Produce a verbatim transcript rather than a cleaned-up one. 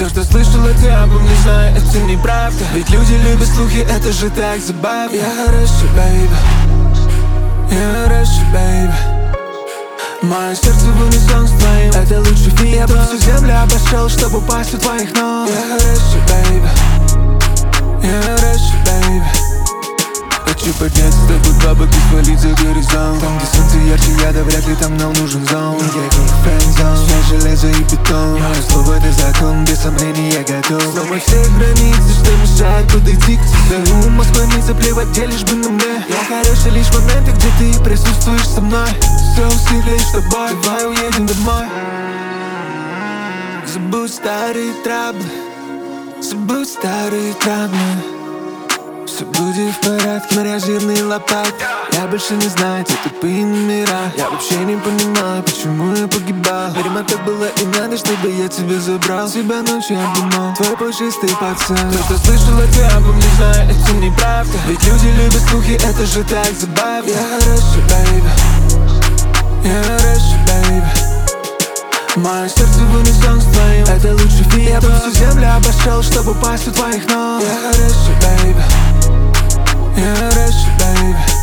Все, что слышал от тебя, не знаю, это неправда. Ведь люди любят слухи, это же так забавно. Я хороший, бэйби, я хороший, бэйби. Мое сердце в унисон с твоим, это лучший фит. Я бы всю землю обошел, чтобы упасть у твоих ног. Я хороший, бэйби, я хороший, бэйби. Хочу подняться с тобой по боку, свалить за горизонт. Там, где солнце ярче яда, вряд ли там нам нужен зон. Никаких френдзон, связь железо и бетон. Мое слово это закон, без сомнений я готов. Сломай все границы, что мешает подойти к тебе. У Москвы не заплевать, где лишь бы на мне. Я хороший лишь в моменты, где ты присутствуешь со мной. Все усилия с тобой, давай уедем домой. Забудь старые траблы, забудь старые травмы. Все будет в порядке, моря жирные лопаты. Я больше не знаю, где тупые номера. Я вообще не понимаю, почему я погибал. Видимо, так было и надо, чтобы я тебя забрал. Себя ночью обнимал, твой пушистый пацан. Кто-то слышал от тебя, не знаю, это неправда. Ведь люди любят слухи, это же так забавно. Я хороший, бэйби, я хороший, бэйби. Мое сердце в унисон с твоим, это лучший фит. Я бы всю землю обошел, чтобы упасть у твоих ног. Я хороший, бэйби, я хороший, бэйби.